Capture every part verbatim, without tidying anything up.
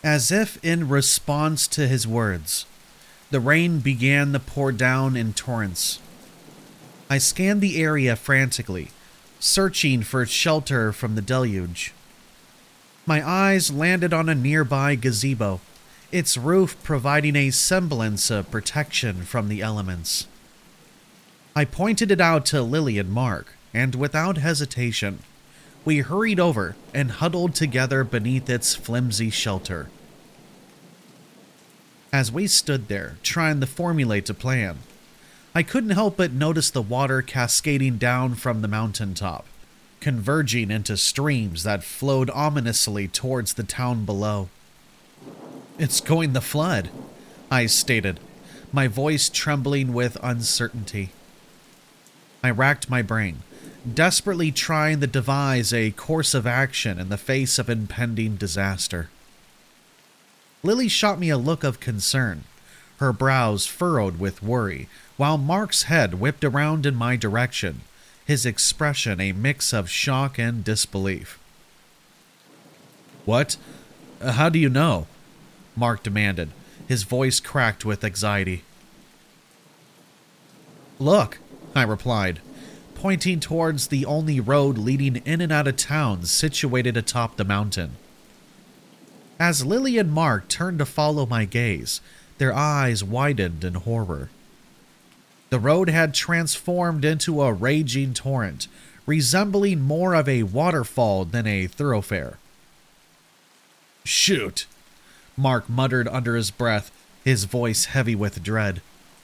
As if in response to his words, the rain began to pour down in torrents. I scanned the area frantically, searching for shelter from the deluge. My eyes landed on a nearby gazebo, its roof providing a semblance of protection from the elements. I pointed it out to Lily and Mark, and without hesitation, we hurried over and huddled together beneath its flimsy shelter. As we stood there, trying to formulate a plan, I couldn't help but notice the water cascading down from the mountaintop, converging into streams that flowed ominously towards the town below. "It's going to flood," I stated, my voice trembling with uncertainty. I racked my brain, desperately trying to devise a course of action in the face of impending disaster. Lily shot me a look of concern, her brows furrowed with worry, while Mark's head whipped around in my direction, his expression a mix of shock and disbelief. "What? How do you know?" Mark demanded, his voice cracked with anxiety. "Look," I replied, pointing towards the only road leading in and out of town situated atop the mountain. As Lily and Mark turned to follow my gaze, their eyes widened in horror. The road had transformed into a raging torrent, resembling more of a waterfall than a thoroughfare. "Shoot!" Mark muttered under his breath, his voice heavy with dread.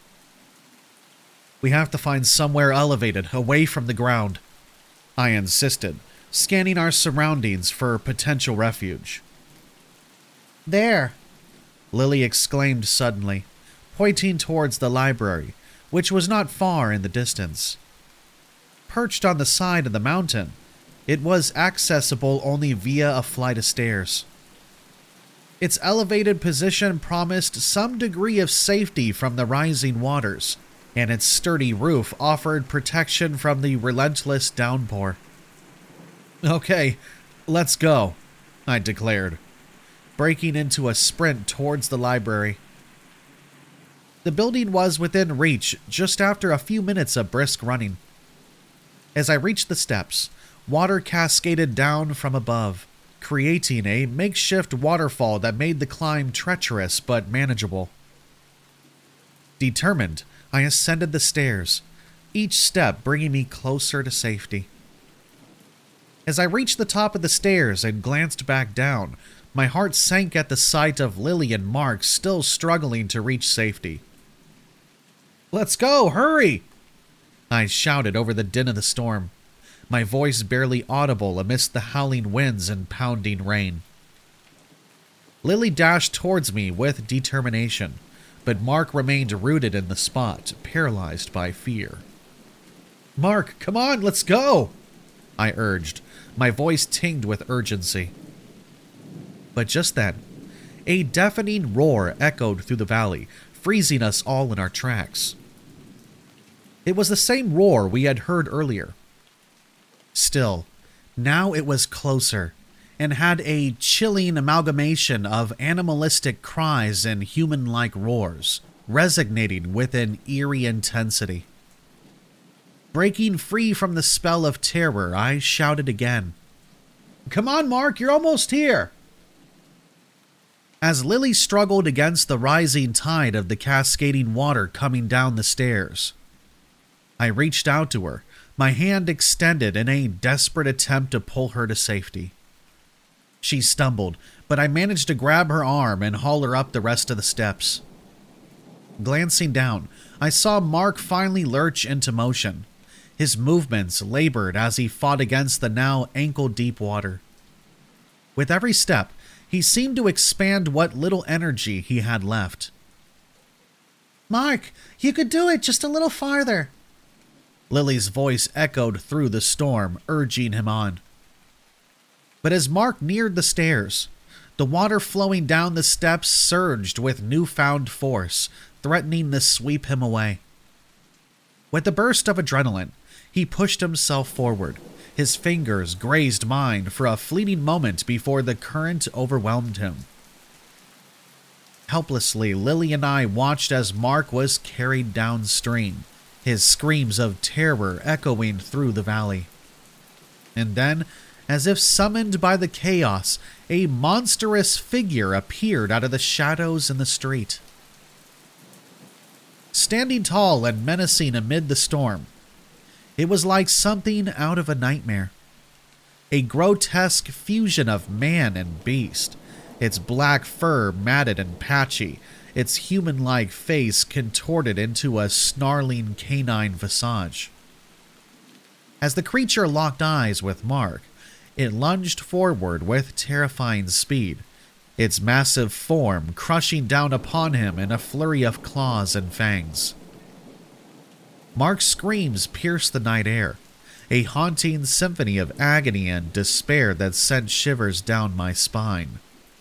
"We have to find somewhere elevated, away from the ground," I insisted, scanning our surroundings for potential refuge. "There!" Lily exclaimed suddenly, pointing towards the library, which was not far in the distance. Perched on the side of the mountain, it was accessible only via a flight of stairs. Its elevated position promised some degree of safety from the rising waters, and its sturdy roof offered protection from the relentless downpour. "Okay, let's go," I declared, breaking into a sprint towards the library. The building was within reach just after a few minutes of brisk running. As I reached the steps, water cascaded down from above, creating a makeshift waterfall that made the climb treacherous but manageable. Determined, I ascended the stairs, each step bringing me closer to safety. As I reached the top of the stairs and glanced back down, my heart sank at the sight of Lily and Mark still struggling to reach safety. "Let's go, hurry!" I shouted over the din of the storm, my voice barely audible amidst the howling winds and pounding rain. Lily dashed towards me with determination, but Mark remained rooted in the spot, paralyzed by fear. "Mark, come on, let's go!" I urged, my voice tinged with urgency. But just then, a deafening roar echoed through the valley, freezing us all in our tracks. It was the same roar we had heard earlier. Still, now it was closer, and had a chilling amalgamation of animalistic cries and human-like roars, resonating with an eerie intensity. Breaking free from the spell of terror, I shouted again. "Come on, Mark, you're almost here!" As Lily struggled against the rising tide of the cascading water coming down the stairs, I reached out to her, my hand extended in a desperate attempt to pull her to safety. She stumbled, but I managed to grab her arm and haul her up the rest of the steps. Glancing down, I saw Mark finally lurch into motion. His movements labored as he fought against the now ankle-deep water. With every step, he seemed to expand what little energy he had left. "Mark, you could do it just a little farther." Lily's voice echoed through the storm, urging him on. But as Mark neared the stairs, the water flowing down the steps surged with newfound force, threatening to sweep him away. With a burst of adrenaline, he pushed himself forward. His fingers grazed mine for a fleeting moment before the current overwhelmed him. Helplessly, Lily and I watched as Mark was carried downstream, his screams of terror echoing through the valley. And then, as if summoned by the chaos, a monstrous figure appeared out of the shadows in the street. Standing tall and menacing amid the storm, it was like something out of a nightmare. A grotesque fusion of man and beast, its black fur matted and patchy, its human-like face contorted into a snarling canine visage. As the creature locked eyes with Mark, it lunged forward with terrifying speed, its massive form crushing down upon him in a flurry of claws and fangs. Mark's screams pierced the night air, a haunting symphony of agony and despair that sent shivers down my spine.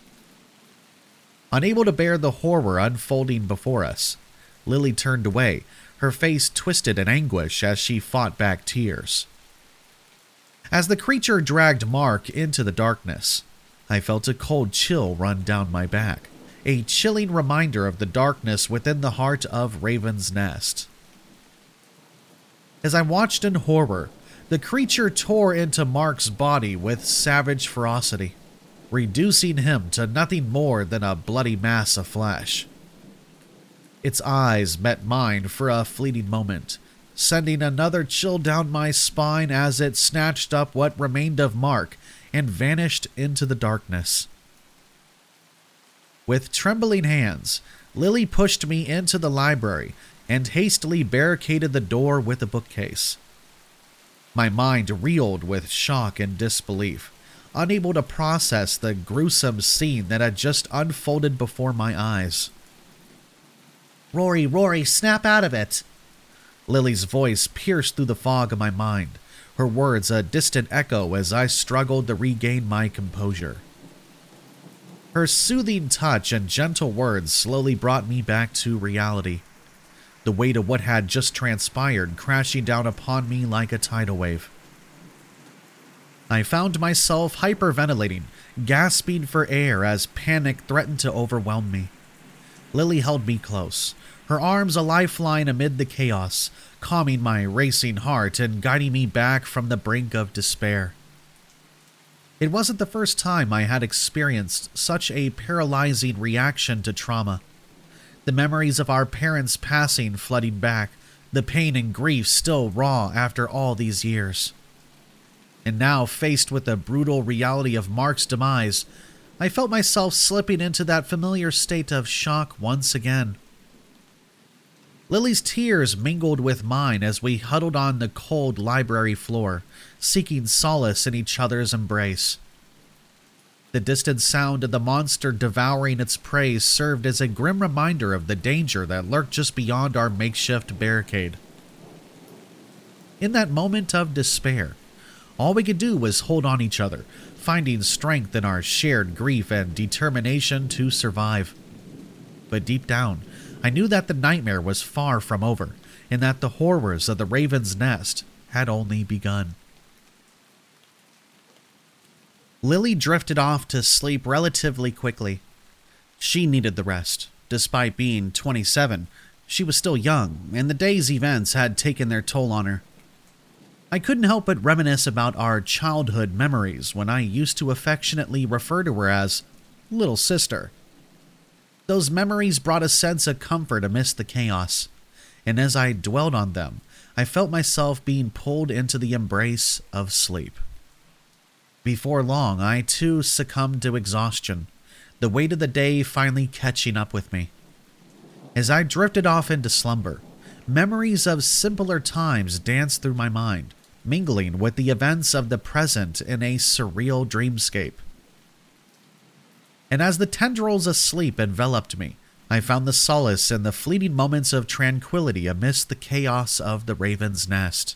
Unable to bear the horror unfolding before us, Lily turned away, her face twisted in anguish as she fought back tears. As the creature dragged Mark into the darkness, I felt a cold chill run down my back, a chilling reminder of the darkness within the heart of Raven's Nest. As I watched in horror, the creature tore into Mark's body with savage ferocity, reducing him to nothing more than a bloody mass of flesh. Its eyes met mine for a fleeting moment, sending another chill down my spine as it snatched up what remained of Mark and vanished into the darkness. With trembling hands, Lily pushed me into the library and hastily barricaded the door with a bookcase. My mind reeled with shock and disbelief, unable to process the gruesome scene that had just unfolded before my eyes. "Rory, Rory, snap out of it!" Lily's voice pierced through the fog of my mind, her words a distant echo as I struggled to regain my composure. Her soothing touch and gentle words slowly brought me back to reality, the weight of what had just transpired crashing down upon me like a tidal wave. I found myself hyperventilating, gasping for air as panic threatened to overwhelm me. Lily held me close, her arms a lifeline amid the chaos, calming my racing heart and guiding me back from the brink of despair. It wasn't the first time I had experienced such a paralyzing reaction to trauma. The memories of our parents' passing flooding back, the pain and grief still raw after all these years. And now, faced with the brutal reality of Mark's demise, I felt myself slipping into that familiar state of shock once again. Lily's tears mingled with mine as we huddled on the cold library floor, seeking solace in each other's embrace. The distant sound of the monster devouring its prey served as a grim reminder of the danger that lurked just beyond our makeshift barricade. In that moment of despair, all we could do was hold on each other, finding strength in our shared grief and determination to survive. But deep down, I knew that the nightmare was far from over, and that the horrors of the Raven's Nest had only begun. Lily drifted off to sleep relatively quickly. She needed the rest. Despite being twenty-seven, she was still young, and the day's events had taken their toll on her. I couldn't help but reminisce about our childhood memories when I used to affectionately refer to her as Little Sister. Those memories brought a sense of comfort amidst the chaos, and as I dwelled on them, I felt myself being pulled into the embrace of sleep. Before long, I too succumbed to exhaustion, the weight of the day finally catching up with me. As I drifted off into slumber, memories of simpler times danced through my mind, mingling with the events of the present in a surreal dreamscape. And as the tendrils of sleep enveloped me, I found the solace in the fleeting moments of tranquility amidst the chaos of the Raven's Nest.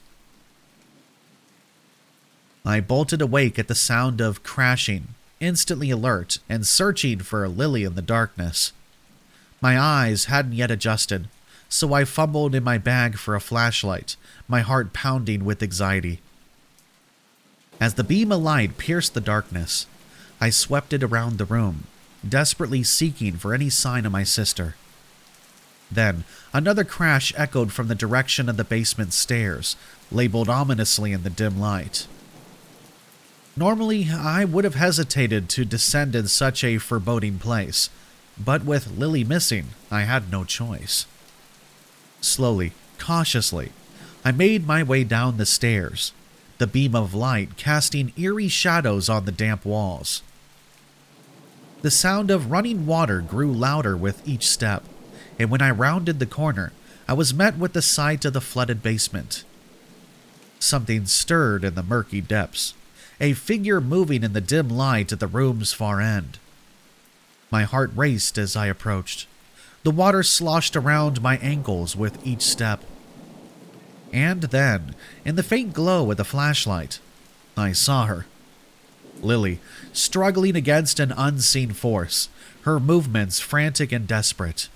I bolted awake at the sound of crashing, instantly alert and searching for Lily in the darkness. My eyes hadn't yet adjusted, so I fumbled in my bag for a flashlight, my heart pounding with anxiety. As the beam of light pierced the darkness, I swept it around the room, desperately seeking for any sign of my sister. Then, another crash echoed from the direction of the basement stairs, labeled ominously in the dim light. Normally, I would have hesitated to descend in such a foreboding place, but with Lily missing, I had no choice. Slowly, cautiously, I made my way down the stairs, the beam of light casting eerie shadows on the damp walls. The sound of running water grew louder with each step, and when I rounded the corner, I was met with the sight of the flooded basement. Something stirred in the murky depths, a figure moving in the dim light at the room's far end. My heart raced as I approached. The water sloshed around my ankles with each step. And then, in the faint glow of the flashlight, I saw her. Lily, struggling against an unseen force, her movements frantic and desperate.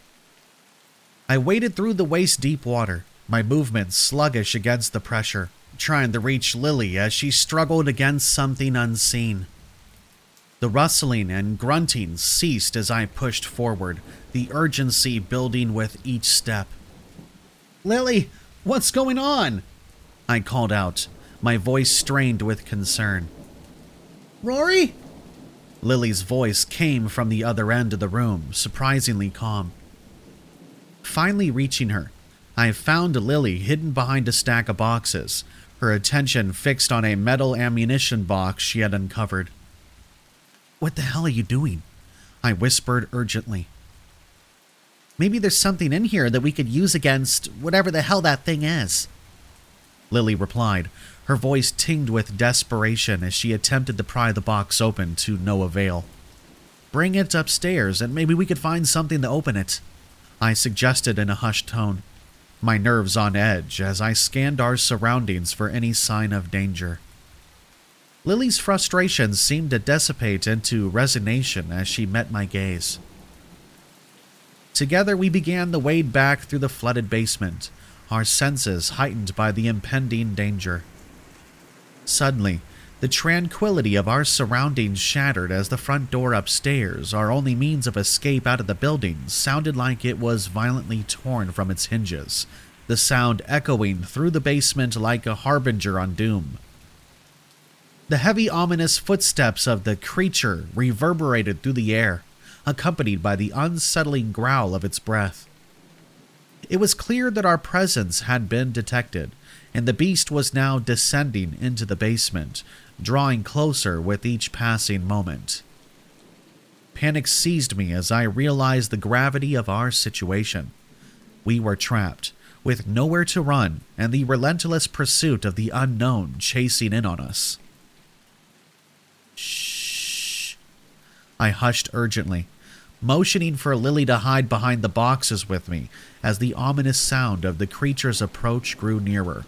I waded through the waist-deep water, my movements sluggish against the pressure, trying to reach Lily as she struggled against something unseen. The rustling and grunting ceased as I pushed forward, the urgency building with each step. "Lily, what's going on?" I called out, my voice strained with concern. "Rory?" Lily's voice came from the other end of the room, surprisingly calm. Finally reaching her, I found Lily hidden behind a stack of boxes, her attention fixed on a metal ammunition box she had uncovered. "What the hell are you doing?" I whispered urgently. "Maybe there's something in here that we could use against whatever the hell that thing is," Lily replied, her voice tinged with desperation as she attempted to pry the box open to no avail. "Bring it upstairs and maybe we could find something to open it," I suggested in a hushed tone, my nerves on edge as I scanned our surroundings for any sign of danger. Lily's frustration seemed to dissipate into resignation as she met my gaze. Together we began to wade back through the flooded basement, our senses heightened by the impending danger. Suddenly, the tranquility of our surroundings shattered as the front door upstairs, our only means of escape out of the building, sounded like it was violently torn from its hinges, the sound echoing through the basement like a harbinger on doom. The heavy, ominous footsteps of the creature reverberated through the air, accompanied by the unsettling growl of its breath. It was clear that our presence had been detected, and the beast was now descending into the basement, drawing closer with each passing moment. Panic seized me as I realized the gravity of our situation. We were trapped, with nowhere to run, and the relentless pursuit of the unknown chasing in on us. "Shh," I hushed urgently, motioning for Lily to hide behind the boxes with me as the ominous sound of the creature's approach grew nearer.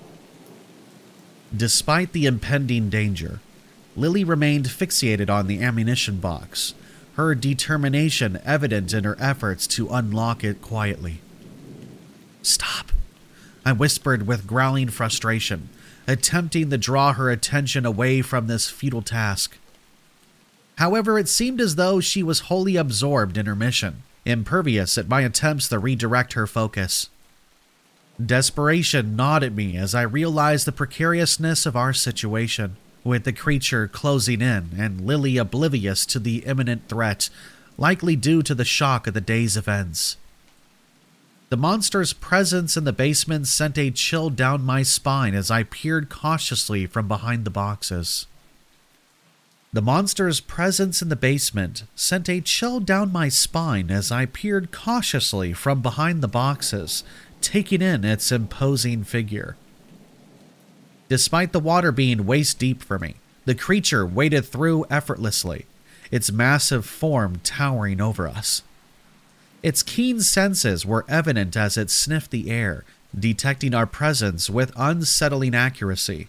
Despite the impending danger, Lily remained fixated on the ammunition box, her determination evident in her efforts to unlock it quietly. "Stop," I whispered with growling frustration, attempting to draw her attention away from this futile task. However, it seemed as though she was wholly absorbed in her mission, impervious at my attempts to redirect her focus. Desperation gnawed at me as I realized the precariousness of our situation, with the creature closing in and Lily oblivious to the imminent threat, likely due to the shock of the day's events. The monster's presence in the basement sent a chill down my spine as I peered cautiously from behind the boxes. The monster's presence in the basement sent a chill down my spine as I peered cautiously from behind the boxes, taking in its imposing figure. Despite the water being waist-deep for me, the creature waded through effortlessly, its massive form towering over us. Its keen senses were evident as it sniffed the air, detecting our presence with unsettling accuracy.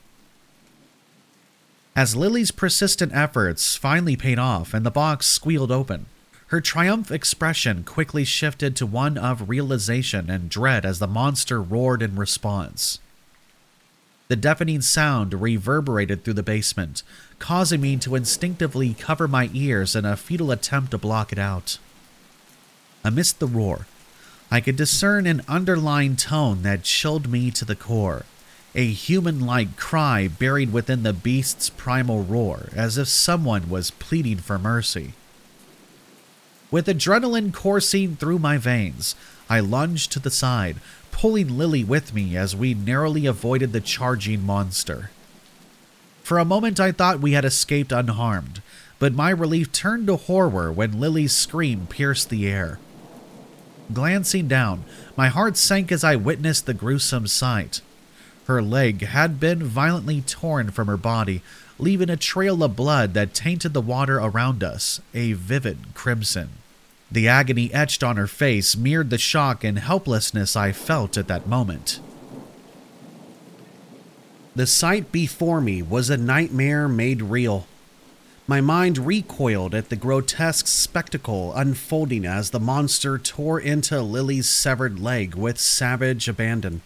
As Lily's persistent efforts finally paid off and the box squealed open, her triumph expression quickly shifted to one of realization and dread as the monster roared in response. The deafening sound reverberated through the basement, causing me to instinctively cover my ears in a futile attempt to block it out. Amidst the roar, I could discern an underlying tone that chilled me to the core, a human-like cry buried within the beast's primal roar, as if someone was pleading for mercy. With adrenaline coursing through my veins, I lunged to the side, pulling Lily with me as we narrowly avoided the charging monster. For a moment I thought we had escaped unharmed, but my relief turned to horror when Lily's scream pierced the air. Glancing down, my heart sank as I witnessed the gruesome sight. Her leg had been violently torn from her body, leaving a trail of blood that tainted the water around us, a vivid crimson. The agony etched on her face mirrored the shock and helplessness I felt at that moment. The sight before me was a nightmare made real. My mind recoiled at the grotesque spectacle unfolding as the monster tore into Lily's severed leg with savage abandon.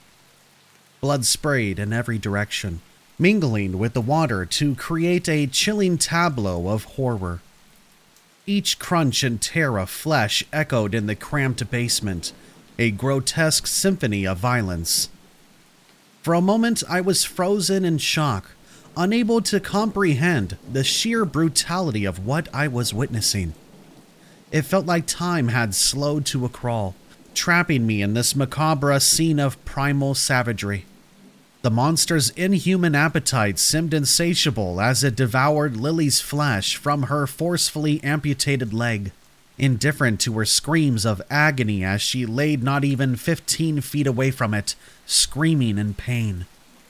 Blood sprayed in every direction, mingling with the water to create a chilling tableau of horror. Each crunch and tear of flesh echoed in the cramped basement, a grotesque symphony of violence. For a moment I was frozen in shock, unable to comprehend the sheer brutality of what I was witnessing. It felt like time had slowed to a crawl, trapping me in this macabre scene of primal savagery. The monster's inhuman appetite seemed insatiable as it devoured Lily's flesh from her forcefully amputated leg, indifferent to her screams of agony as she laid not even fifteen feet away from it, screaming in pain.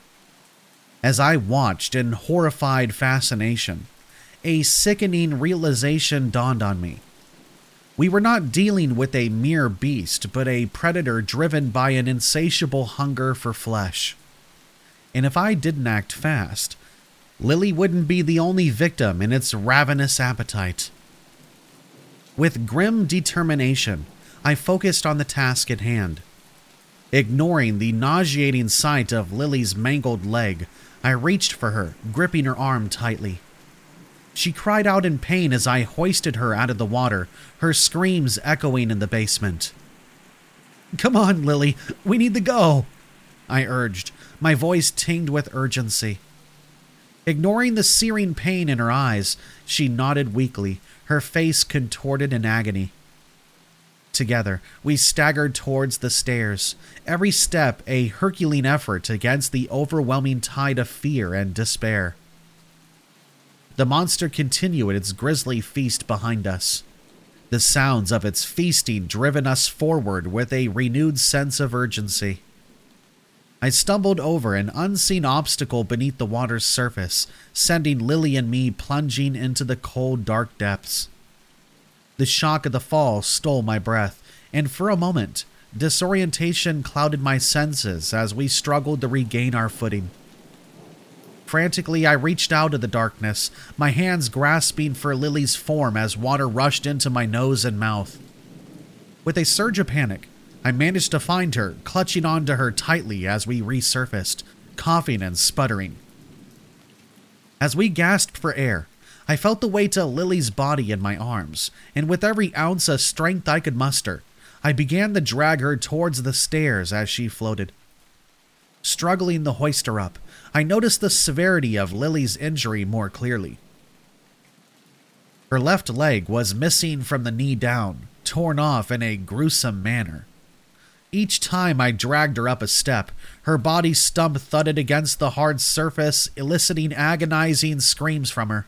As I watched in horrified fascination, a sickening realization dawned on me. We were not dealing with a mere beast, but a predator driven by an insatiable hunger for flesh. And if I didn't act fast, Lily wouldn't be the only victim in its ravenous appetite. With grim determination, I focused on the task at hand. Ignoring the nauseating sight of Lily's mangled leg, I reached for her, gripping her arm tightly. She cried out in pain as I hoisted her out of the water, her screams echoing in the basement. "Come on, Lily, we need to go," I urged, my voice tinged with urgency. Ignoring the searing pain in her eyes, she nodded weakly, her face contorted in agony. Together, we staggered towards the stairs, every step a Herculean effort against the overwhelming tide of fear and despair. The monster continued its grisly feast behind us, the sounds of its feasting driven us forward with a renewed sense of urgency. I stumbled over an unseen obstacle beneath the water's surface, sending Lily and me plunging into the cold, dark depths. The shock of the fall stole my breath, and for a moment, disorientation clouded my senses as we struggled to regain our footing. Frantically, I reached out of the darkness, my hands grasping for Lily's form as water rushed into my nose and mouth. With a surge of panic, I managed to find her, clutching onto her tightly as we resurfaced, coughing and sputtering. As we gasped for air, I felt the weight of Lily's body in my arms, and with every ounce of strength I could muster, I began to drag her towards the stairs as she floated. Struggling to hoist her up, I noticed the severity of Lily's injury more clearly. Her left leg was missing from the knee down, torn off in a gruesome manner. Each time I dragged her up a step, her body stump thudded against the hard surface, eliciting agonizing screams from her.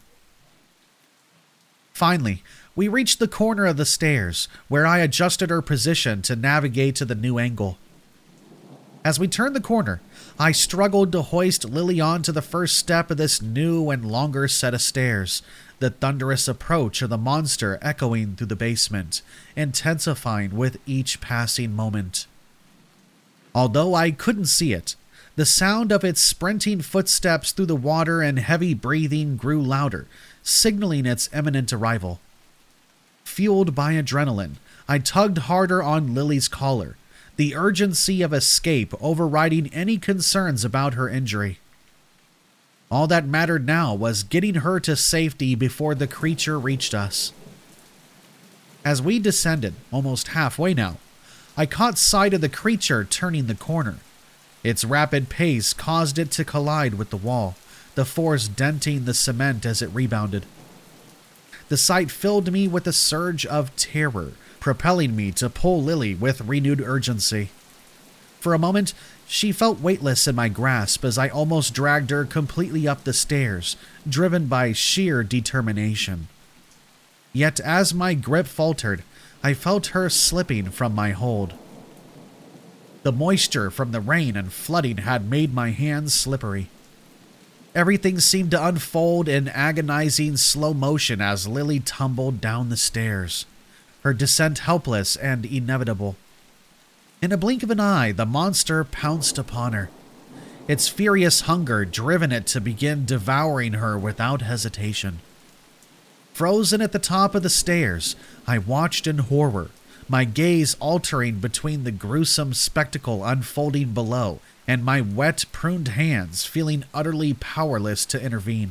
Finally, we reached the corner of the stairs, where I adjusted her position to navigate to the new angle. As we turned the corner, I struggled to hoist Lily onto the first step of this new and longer set of stairs, the thunderous approach of the monster echoing through the basement, intensifying with each passing moment. Although I couldn't see it, the sound of its sprinting footsteps through the water and heavy breathing grew louder, signaling its imminent arrival. Fueled by adrenaline, I tugged harder on Lily's collar, the urgency of escape overriding any concerns about her injury. All that mattered now was getting her to safety before the creature reached us. As we descended, almost halfway now, I caught sight of the creature turning the corner. Its rapid pace caused it to collide with the wall, the force denting the cement as it rebounded. The sight filled me with a surge of terror, propelling me to pull Lily with renewed urgency. For a moment, she felt weightless in my grasp as I almost dragged her completely up the stairs, driven by sheer determination. Yet as my grip faltered, I felt her slipping from my hold. The moisture from the rain and flooding had made my hands slippery. Everything seemed to unfold in agonizing slow motion as Lily tumbled down the stairs, her descent helpless and inevitable. In a blink of an eye, the monster pounced upon her, its furious hunger driven it to begin devouring her without hesitation. Frozen at the top of the stairs, I watched in horror, my gaze altering between the gruesome spectacle unfolding below and my wet, pruned hands feeling utterly powerless to intervene.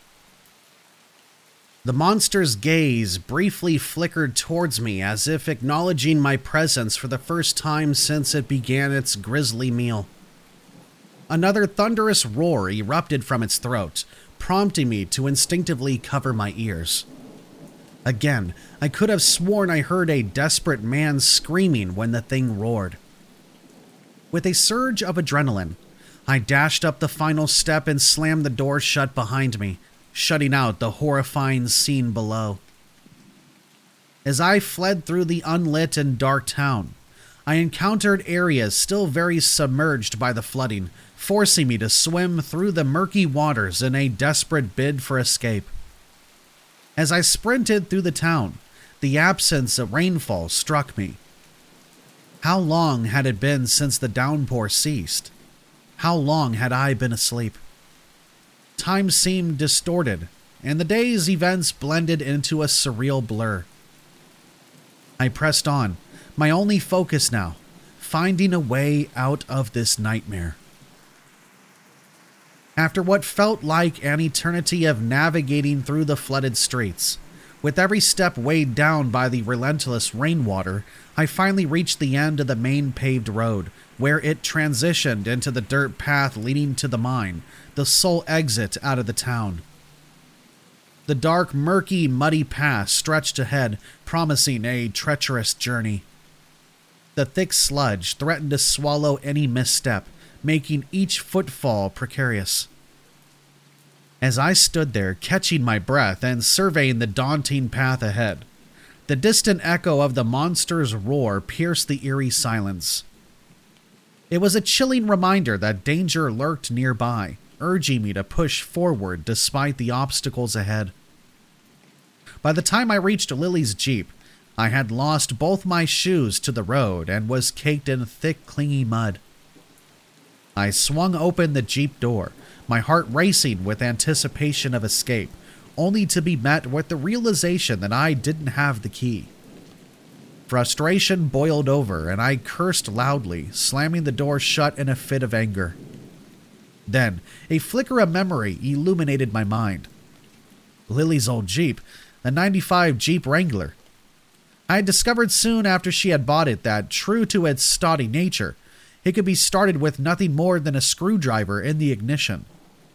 The monster's gaze briefly flickered towards me as if acknowledging my presence for the first time since it began its grisly meal. Another thunderous roar erupted from its throat, prompting me to instinctively cover my ears. Again, I could have sworn I heard a desperate man screaming when the thing roared. With a surge of adrenaline, I dashed up the final step and slammed the door shut behind me, shutting out the horrifying scene below. As I fled through the unlit and dark town, I encountered areas still very submerged by the flooding, forcing me to swim through the murky waters in a desperate bid for escape. As I sprinted through the town, the absence of rainfall struck me. How long had it been since the downpour ceased? How long had I been asleep? Time seemed distorted, and the day's events blended into a surreal blur. I pressed on, my only focus now, finding a way out of this nightmare. After what felt like an eternity of navigating through the flooded streets, with every step weighed down by the relentless rainwater, I finally reached the end of the main paved road, where it transitioned into the dirt path leading to the mine, the sole exit out of the town. The dark, murky, muddy path stretched ahead, promising a treacherous journey. The thick sludge threatened to swallow any misstep, making each footfall precarious. As I stood there, catching my breath and surveying the daunting path ahead, the distant echo of the monster's roar pierced the eerie silence. It was a chilling reminder that danger lurked nearby, urging me to push forward despite the obstacles ahead. By the time I reached Lily's Jeep, I had lost both my shoes to the road and was caked in thick, clingy mud. I swung open the Jeep door, my heart racing with anticipation of escape, only to be met with the realization that I didn't have the key. Frustration boiled over, and I cursed loudly, slamming the door shut in a fit of anger. Then, a flicker of memory illuminated my mind. Lily's old Jeep, a ninety-five Jeep Wrangler. I had discovered soon after she had bought it that, true to its stodgy nature, it could be started with nothing more than a screwdriver in the ignition.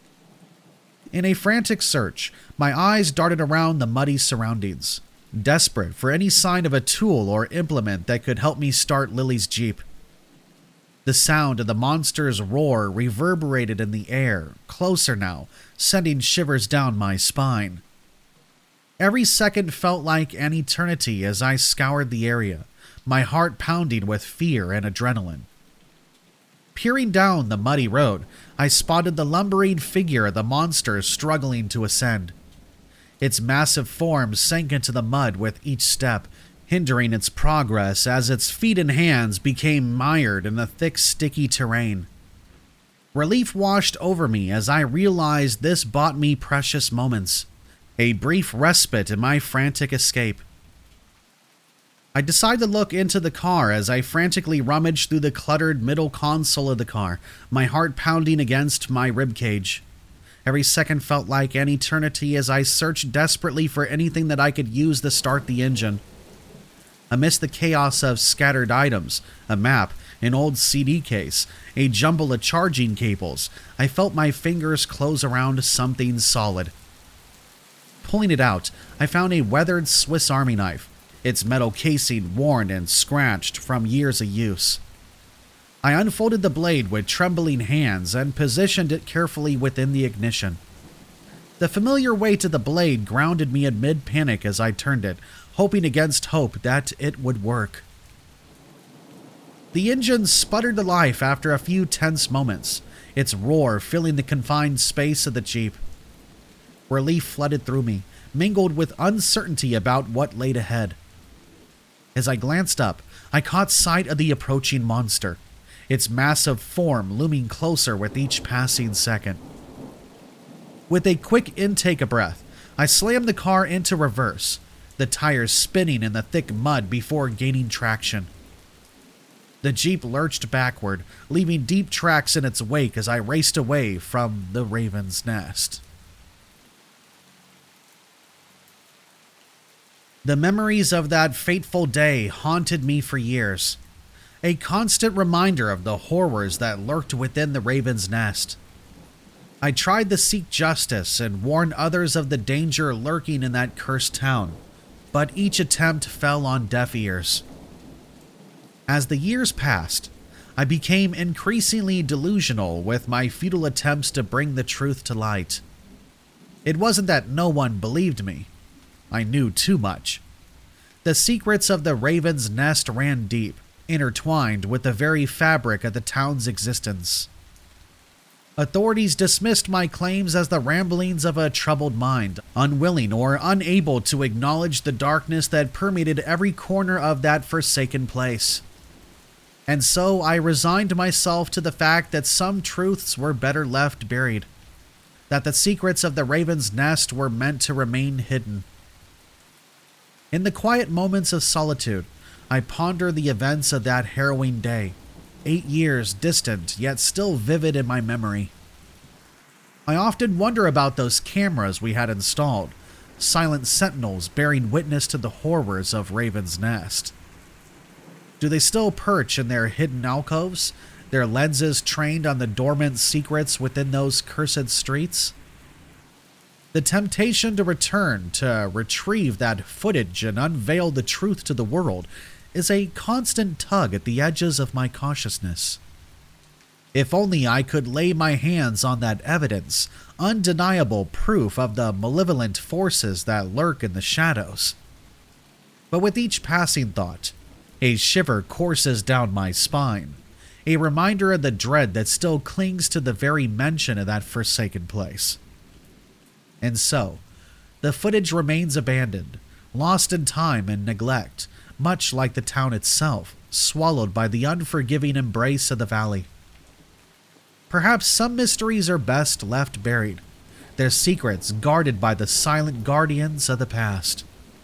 In a frantic search, my eyes darted around the muddy surroundings, desperate for any sign of a tool or implement that could help me start Lily's Jeep. The sound of the monster's roar reverberated in the air, closer now, sending shivers down my spine. Every second felt like an eternity as I scoured the area, my heart pounding with fear and adrenaline. Peering down the muddy road, I spotted the lumbering figure of the monster struggling to ascend. Its massive form sank into the mud with each step, hindering its progress as its feet and hands became mired in the thick, sticky terrain. Relief washed over me as I realized this bought me precious moments, a brief respite in my frantic escape. I decide to look into the car as I frantically rummage through the cluttered middle console of the car, my heart pounding against my ribcage. Every second felt like an eternity as I searched desperately for anything that I could use to start the engine. Amidst the chaos of scattered items, a map, an old C D case, a jumble of charging cables, I felt my fingers close around something solid. Pulling it out, I found a weathered Swiss Army knife, its metal casing worn and scratched from years of use. I unfolded the blade with trembling hands and positioned it carefully within the ignition. The familiar weight of the blade grounded me in mid-panic as I turned it, hoping against hope that it would work. The engine sputtered to life after a few tense moments, its roar filling the confined space of the Jeep. Relief flooded through me, mingled with uncertainty about what laid ahead. As I glanced up, I caught sight of the approaching monster, its massive form looming closer with each passing second. With a quick intake of breath, I slammed the car into reverse, the tires spinning in the thick mud before gaining traction. The Jeep lurched backward, leaving deep tracks in its wake as I raced away from the Raven's Nest. The memories of that fateful day haunted me for years, a constant reminder of the horrors that lurked within the Raven's Nest. I tried to seek justice and warn others of the danger lurking in that cursed town, but each attempt fell on deaf ears. As the years passed, I became increasingly delusional with my futile attempts to bring the truth to light. It wasn't that no one believed me. I knew too much. The secrets of the Raven's Nest ran deep, intertwined with the very fabric of the town's existence. Authorities dismissed my claims as the ramblings of a troubled mind, unwilling or unable to acknowledge the darkness that permeated every corner of that forsaken place. And so I resigned myself to the fact that some truths were better left buried, that the secrets of the Raven's Nest were meant to remain hidden. In the quiet moments of solitude, I ponder the events of that harrowing day, eight years distant yet still vivid in my memory. I often wonder about those cameras we had installed, silent sentinels bearing witness to the horrors of Raven's Nest. Do they still perch in their hidden alcoves, their lenses trained on the dormant secrets within those cursed streets? The temptation to return to retrieve that footage and unveil the truth to the world is a constant tug at the edges of my consciousness. If only I could lay my hands on that evidence, undeniable proof of the malevolent forces that lurk in the shadows. But with each passing thought, a shiver courses down my spine, a reminder of the dread that still clings to the very mention of that forsaken place. And so, the footage remains abandoned, lost in time and neglect, much like the town itself, swallowed by the unforgiving embrace of the valley. Perhaps some mysteries are best left buried, their secrets guarded by the silent guardians of the past.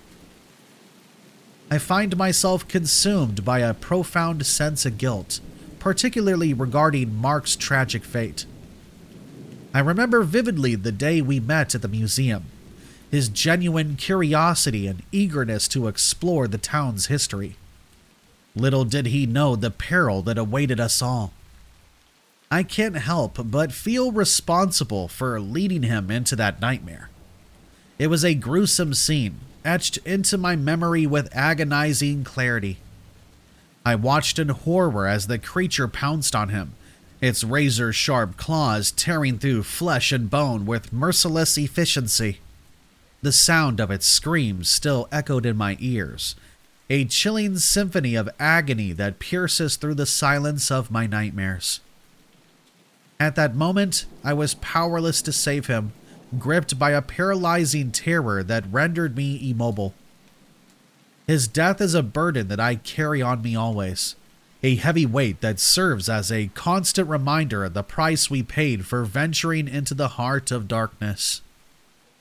I find myself consumed by a profound sense of guilt, particularly regarding Mark's tragic fate. I remember vividly the day we met at the museum, his genuine curiosity and eagerness to explore the town's history. Little did he know the peril that awaited us all. I can't help but feel responsible for leading him into that nightmare. It was a gruesome scene, etched into my memory with agonizing clarity. I watched in horror as the creature pounced on him, its razor-sharp claws tearing through flesh and bone with merciless efficiency. The sound of its screams still echoed in my ears, a chilling symphony of agony that pierces through the silence of my nightmares. At that moment, I was powerless to save him, gripped by a paralyzing terror that rendered me immobile. His death is a burden that I carry on me always, a heavy weight that serves as a constant reminder of the price we paid for venturing into the heart of darkness.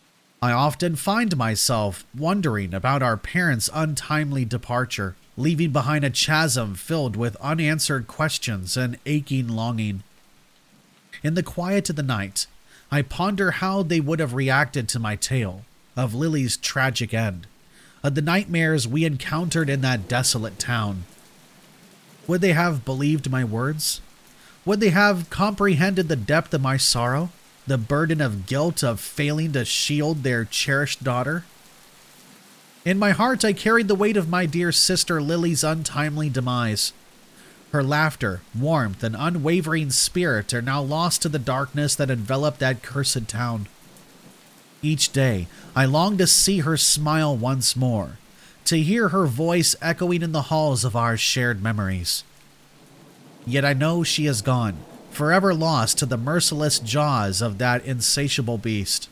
I often find myself wondering about our parents' untimely departure, leaving behind a chasm filled with unanswered questions and aching longing. In the quiet of the night, I ponder how they would have reacted to my tale of Lily's tragic end, of the nightmares we encountered in that desolate town. Would they have believed my words? Would they have comprehended the depth of my sorrow, the burden of guilt of failing to shield their cherished daughter? In my heart, I carried the weight of my dear sister Lily's untimely demise. Her laughter, warmth, and unwavering spirit are now lost to the darkness that enveloped that cursed town. Each day, I long to see her smile once more, to hear her voice echoing in the halls of our shared memories. Yet I know she is gone, forever lost to the merciless jaws of that insatiable beast.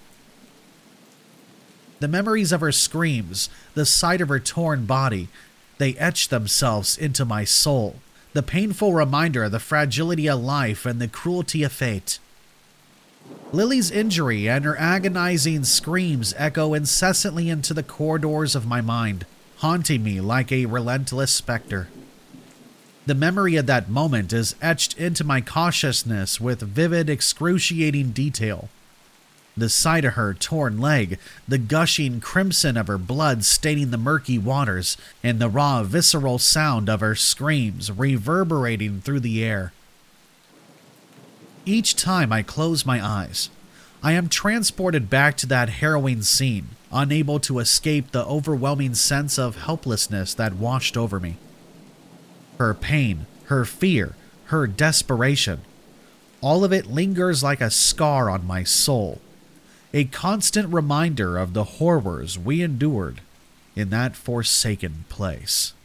The memories of her screams, the sight of her torn body, they etch themselves into my soul, the painful reminder of the fragility of life and the cruelty of fate. Lily's injury and her agonizing screams echo incessantly into the corridors of my mind, haunting me like a relentless specter. The memory of that moment is etched into my consciousness with vivid, excruciating detail. The sight of her torn leg, the gushing crimson of her blood staining the murky waters, and the raw, visceral sound of her screams reverberating through the air. Each time I close my eyes, I am transported back to that harrowing scene, unable to escape the overwhelming sense of helplessness that washed over me. Her pain, her fear, her desperation, all of it lingers like a scar on my soul, a constant reminder of the horrors we endured in that forsaken place.